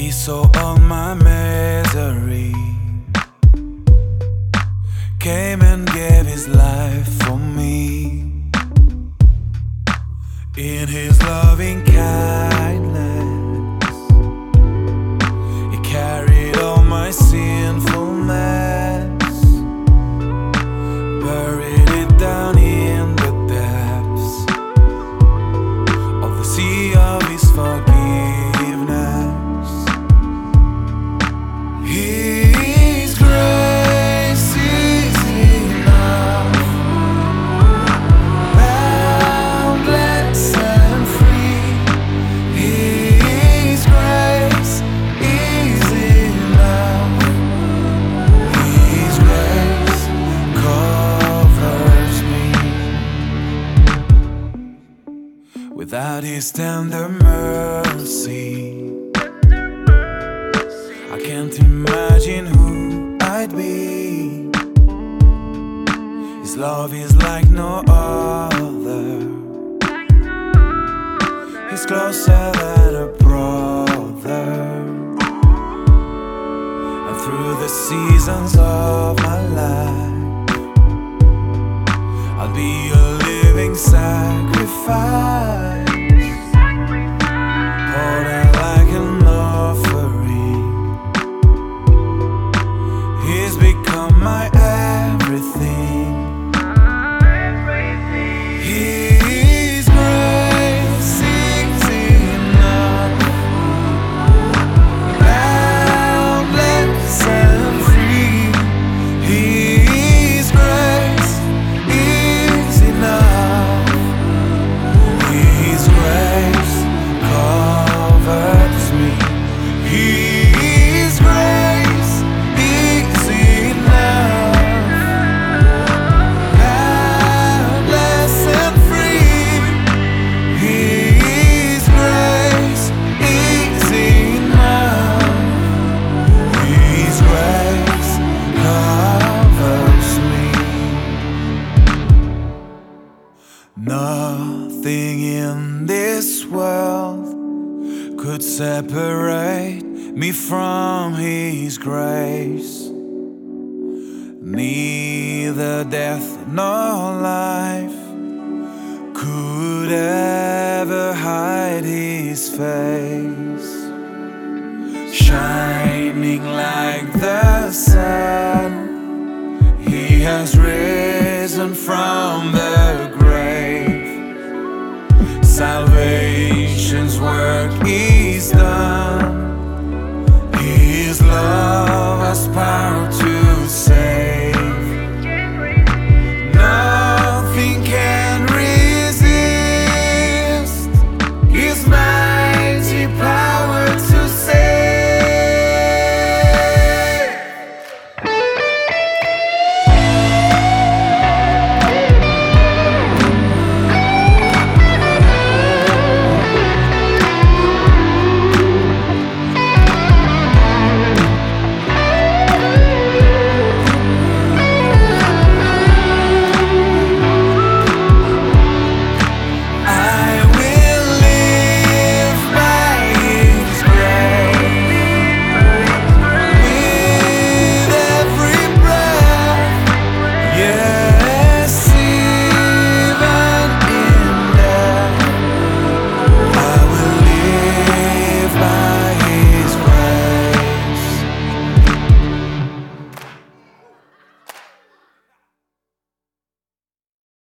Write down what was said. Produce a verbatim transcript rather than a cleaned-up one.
He saw all my misery, came and gave his life for me. In his loving kindness, he carried all my sinfulness, buried it down in the depths of the sea of his forgiveness. His grace is enough, boundless and free. His grace is enough. His grace covers me. Without his tender mercy, I can't imagine who I'd be. His love is like no other. He's closer than a brother. And through the seasons of my life, I'll be a living sacrifice, poured out like an offering. He's become my everything. His grace is enough, boundless and free. His grace is enough. His grace covers me. His grace is enough, boundless and free. His grace is enough. His grace covers me. Nothing in this world could separate me from His grace. Neither death nor life could ever hide His face. Shining like the sun, He has risen from the grave. Salvation